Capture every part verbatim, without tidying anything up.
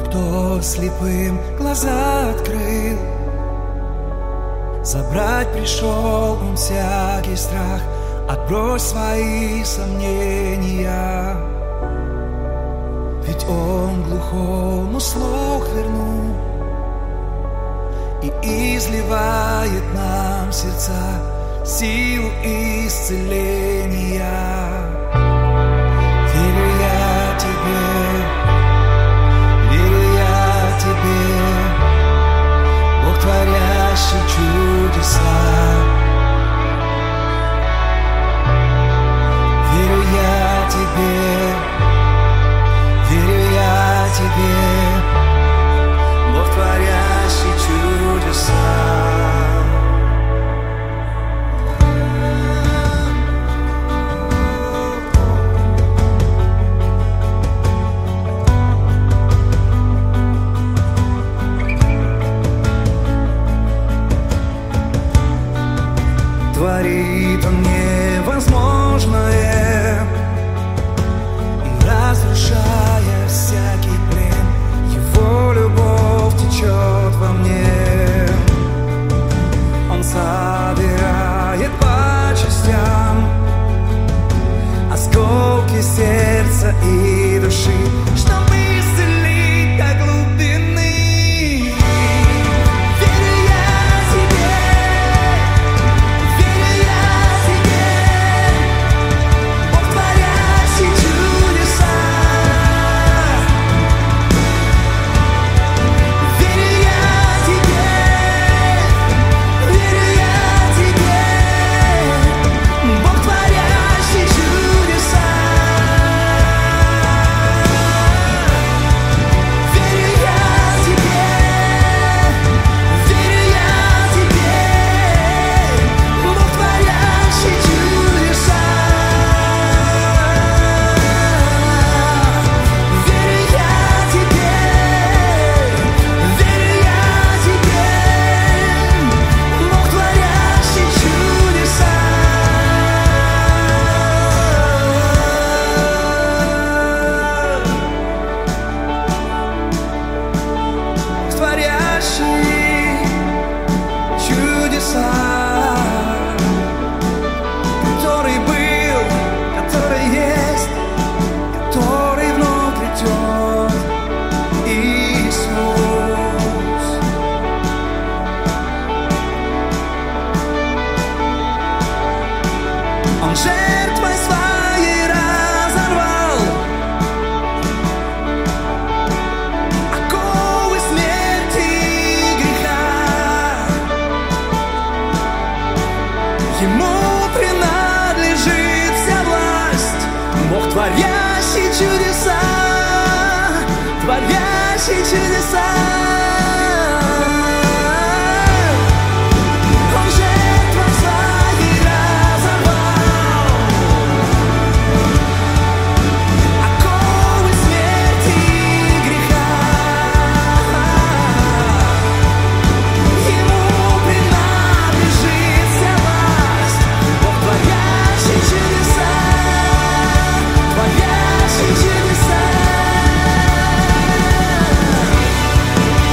кто слепым глаза открыл. Забрать пришел он всякий страх, отбрось свои сомнения. Ведь он глухому слух вернул и изливает нам сердца силу исцеления. Верю я тебе, верю я тебе, Бог, творящий чудеса. Верю я тебе, верю я тебе, Бог, творящий чудеса. Творит он невозможное, и разрушая всякий плен, его любовь течет во мне. Он собирает по частям осколки сердца и души, чтобы исцелить до глубины. Который был, который есть, который вновь придет, Иисус. Он жертвой своей разорвал оковы смерти и греха. Ему принадлежит вся власть, Бог, творящий чудеса, творящий чудеса. Он жертвой своей разорвал оковы смерти и греха. Ему принадлежит вся власть, Бог, творящий чудеса, творящий чудеса.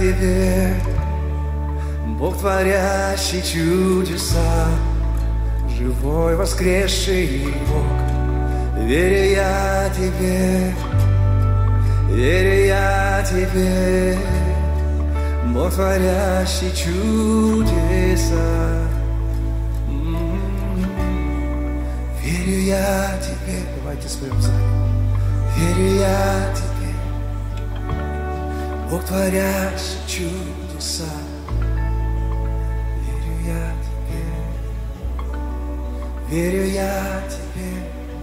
Тебе, Бог, творящий чудеса, живой воскресший Бог. Верю я Тебе, верю я Тебе, Бог, творящий чудеса. М-м-м. Верю я Тебе, давайте споем за. Верю я Тебе, Бог, творящий чудеса. Верю я Тебе, верю я Тебе,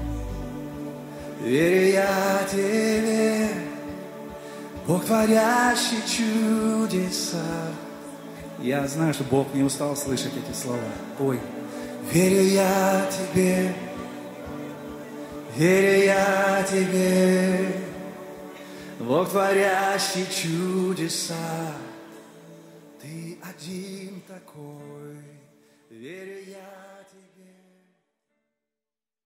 верю я Тебе, Бог, творящий чудеса. Я знаю, что Бог не устал слышать эти слова. Ой, верю я Тебе, верю я Тебе, Бог, творящий чудеса. Ты один такой, верю я.